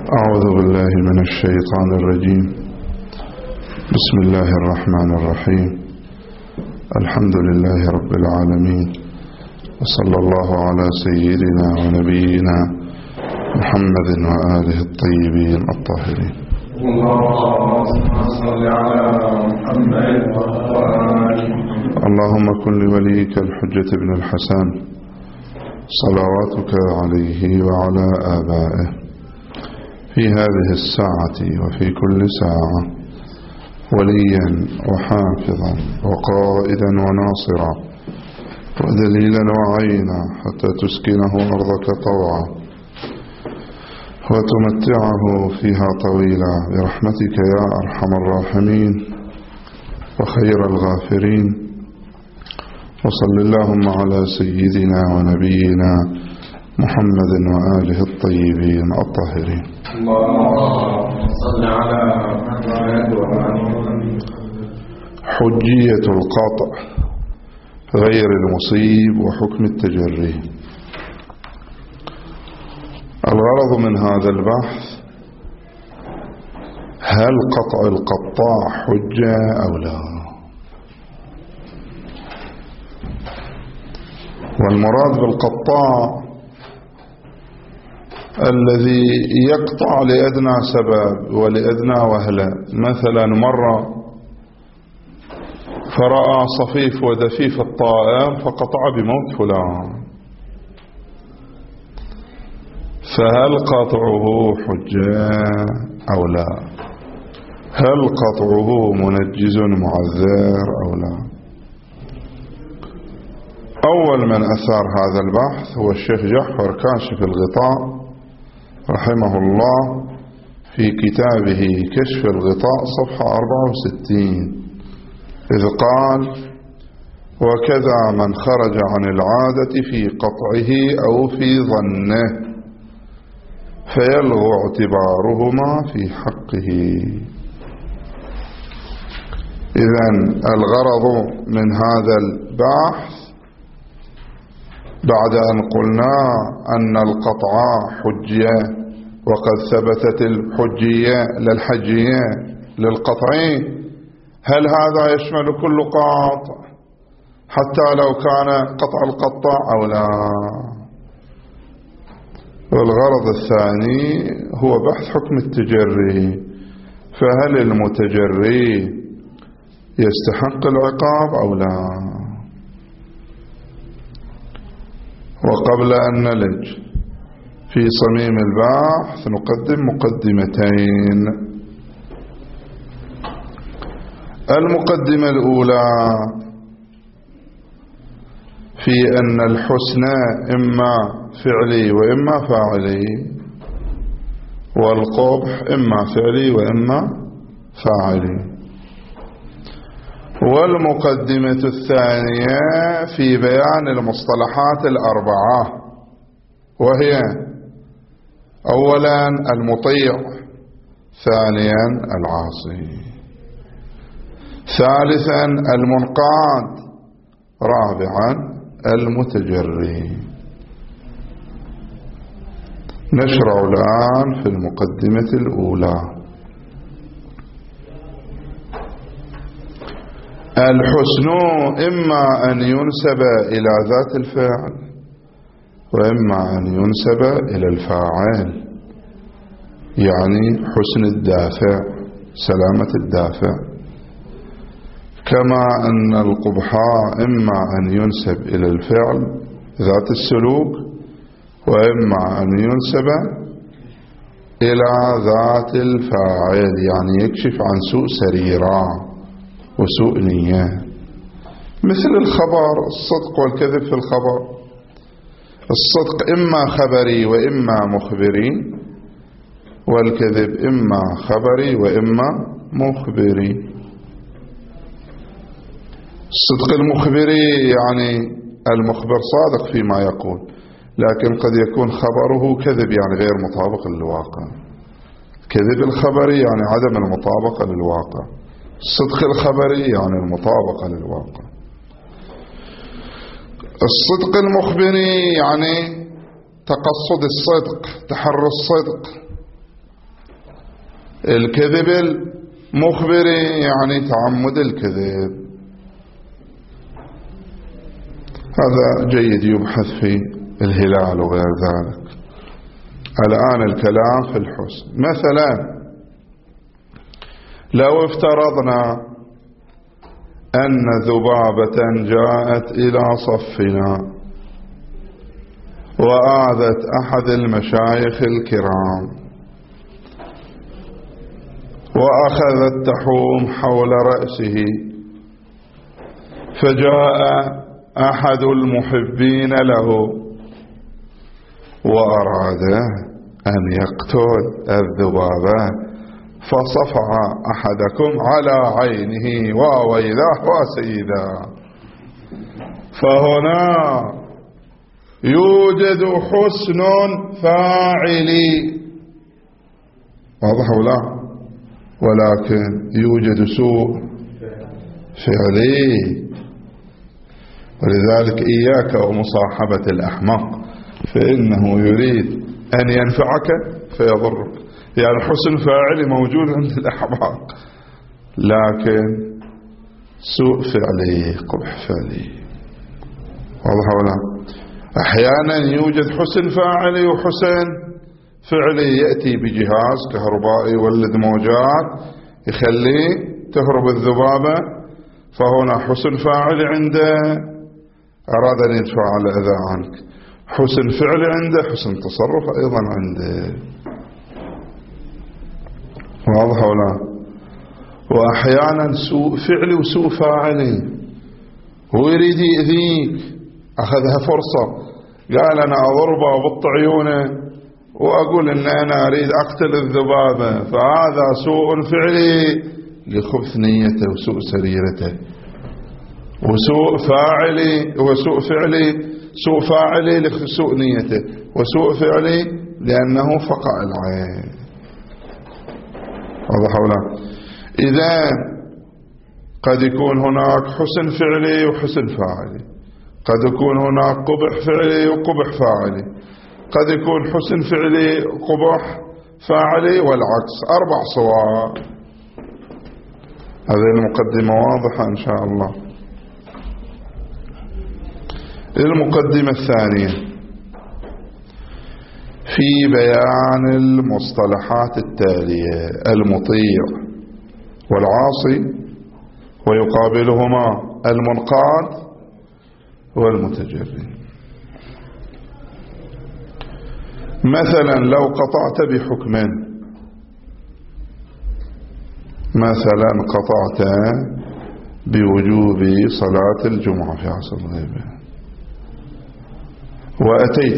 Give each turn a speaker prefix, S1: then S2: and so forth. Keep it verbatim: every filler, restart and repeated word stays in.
S1: أعوذ بالله من الشيطان الرجيم. بسم الله الرحمن الرحيم. الحمد لله رب العالمين، وصلى الله على سيدنا ونبينا محمد وآله الطيبين الطاهرين. اللهم كن لوليك الحجة بن الحسن صلواتك عليه وعلى آبائه في هذه الساعة وفي كل ساعة وليا وحافظا وقائدا وناصرا ودليلا وعينا حتى تسكنه أرضك طوعا وتمتعه فيها طويلا برحمتك يا أرحم الراحمين وخير الغافرين. وصل اللهم على سيدنا ونبينا محمد وآله الطيبين الطاهرين.
S2: اللهم صل على محمد وآله.
S1: حجية القطع غير المصيب وحكم التجري. الغرض من هذا البحث: هل قطع القطاع حجة أو لا؟ والمراد بالقطاع الذي يقطع لأدنى سبب ولأدنى وهلة. مثلا مرة فرأى صفيف ودفيف الطائر فقطع بموت فلان، فهل قطعه حجة أو لا؟ هل قطعه منجز معذر أو لا؟ أول من أثار هذا البحث هو الشيخ جعفر كاشف الغطاء رحمه الله في كتابه كشف الغطاء صفحة أربعة وستين، إذ قال: وكذا من خرج عن العادة في قطعه أو في ظنه فيلغو اعتبارهما في حقه. إذن الغرض من هذا البحث بعد أن قلنا أن القطع حجية وقد ثبتت الحجية للحجية للقطعي، هل هذا يشمل كل قاطع حتى لو كان قطع القطاع أو لا؟ والغرض الثاني هو بحث حكم التجري، فهل المتجري يستحق العقاب أو لا؟ وقبل أن نلج في صميم البحث نقدم مقدمتين. المقدمة الأولى في أن الحسن إما فعلي وإما فاعلي، والقبح إما فعلي وإما فاعلي. والمقدمة الثانية في بيان المصطلحات الأربعة، وهي: أولا المطيع، ثانيا العاصي، ثالثا المنقاد، رابعا المتجري. نشرع الآن في المقدمة الأولى. الحسن إما أن ينسب إلى ذات الفعل وإما أن ينسب إلى الفاعل، يعني حسن الدافع، سلامة الدافع. كما أن القبح إما أن ينسب إلى الفعل ذات السلوك وإما أن ينسب إلى ذات الفاعل، يعني يكشف عن سوء سريرة وسوء نية. مثل الخبر، الصدق والكذب في الخبر. الصدق إما خبري وإما مخبري، والكذب إما خبري وإما مخبري. الصدق المخبري يعني المخبر صادق فيما يقول، لكن قد يكون خبره كذب، يعني غير مطابق للواقع. كذب الخبري يعني عدم المطابقة للواقع، الصدق الخبري يعني المطابقة للواقع. الصدق المخبري يعني تقصد الصدق، تحري الصدق، الكذب المخبري يعني تعمد الكذب. هذا جيد يبحث في الهلال وغير ذلك. الآن الكلام في الحسن. مثلا لو افترضنا أن ذبابة جاءت إلى صفنا وآذت أحد المشايخ الكرام وأخذت تحوم حول رأسه، فجاء أحد المحبين له وأراد أن يقتل الذبابة، فصفع أحدكم على عينه وويلاه وسيدا، فهنا يوجد حسن فاعلي، واضح ولا؟ ولكن يوجد سوء فعلي. ولذلك إياك ومصاحبة الأحمق، فإنه يريد أن ينفعك فيضرك. يعني حسن فاعلي موجود عند الأحمق، لكن سوء فعلي قبح فعلي، واضح ولا؟ أحيانا يوجد حسن فاعلي وحسن فعلي، يأتي بجهاز كهربائي يولد موجات يخليه تهرب الذبابة، فهنا حسن فاعلي عنده، أراد أن يدفع الأذى عنك. حسن فعلي عنده، حسن تصرف أيضا عنده، واضح ولا؟ وأحيانا سوء فعلي وسوء فاعلي، هو يريد يأذيك، أخذها فرصة، قال أنا أضربه وبط عيونه وأقول إن أنا أريد أقتل الذبابة، فهذا سوء فعلي لخبث نيته وسوء سريرته، وسوء فاعلي وسوء فعلي، سوء فاعلي لسوء نيته، وسوء فعلي لأنه فقع العين، واضح ولا؟ إذا قد يكون هناك حسن فعلي وحسن فاعلي، قد يكون هناك قبح فعلي وقبح فاعلي، قد يكون حسن فعلي قبح فاعلي والعكس، أربع صور. هذه المقدمة واضحة إن شاء الله. المقدمة الثانية في بيان المصطلحات التالية: المطيع والعاصي، ويقابلهما المنقاد والمتجري. مثلا لو قطعت بحكم، مثلا قطعت بوجوب صلاة الجمعة في عصر الغيبة، وأتيت